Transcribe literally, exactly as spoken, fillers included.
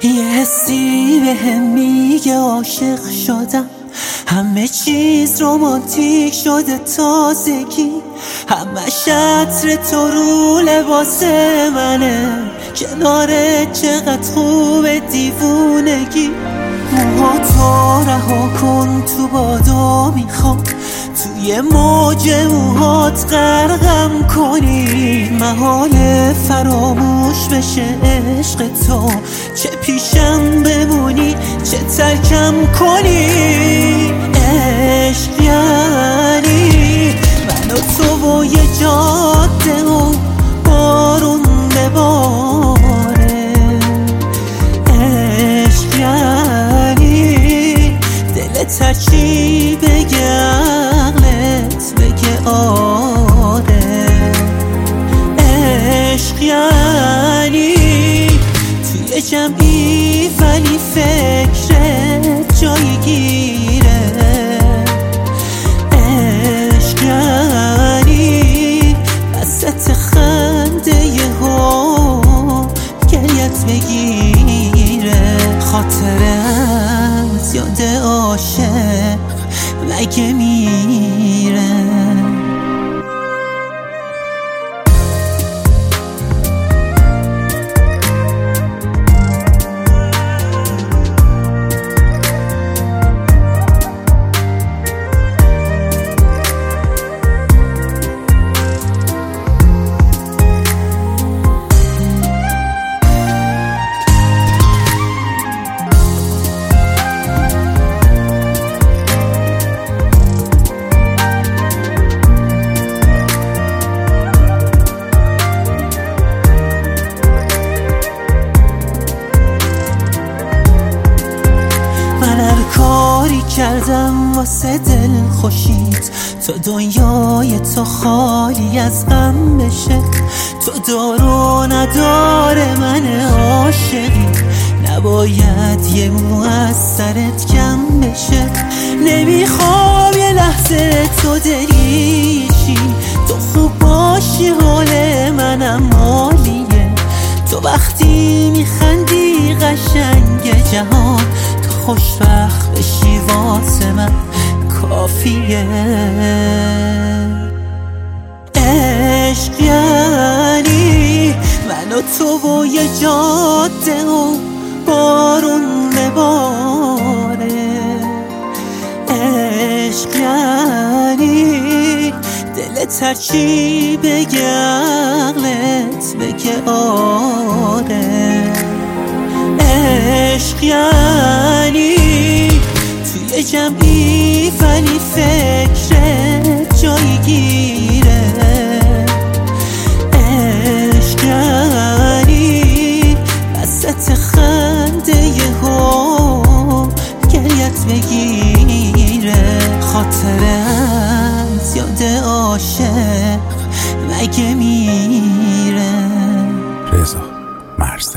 یه حسی به هم میگه عاشق شدم، همه چیز رومانتیک شده تازگی، همه عطر تو رو لباس منه، کناره چقدر خوبه دیوونگی. موها تو رها کن تو بادا میخوام، توی موج موهات غرقم کنی، محال فراموش بشه عشق تو، چه پیشم بمونی چه ترکم کنی. عشق یعنی من و تو و یه جاده و بارون بباره، عشق یعنی دلت هرچی بگه عقلت بگه آره، عشق یعنی توی جمعی ولی فکرت جای گیره، عشق یعنی وسط خنده یهو گریت بگیره. خاطرت یاد عاشق مگه میره؟ کاری کردم واسه دل خوشید، تو دنیای تو خالی از غم بشه، تو دارو نداره من عاشقی، نباید یه مو از سرت کم بشه. نمیخوام یه لحظه تو دریشی، تو خوب باشی حال منم عالیه، تو وقتی میخندی قشنگ جهان، خوشبخت بشی واسه من کافیه. عشق یعنی من و تو و یه جاده و بارون بباره، عشق یعنی دلت هرچی بگه عقلت بگه آره، عشق یعنی توی جمعی ولی فکرت جای گیره، عشق یعنی وسط خنده یهو گریت بگیره. خاطرت یاد عاشق مگه میره؟ رضا مرز.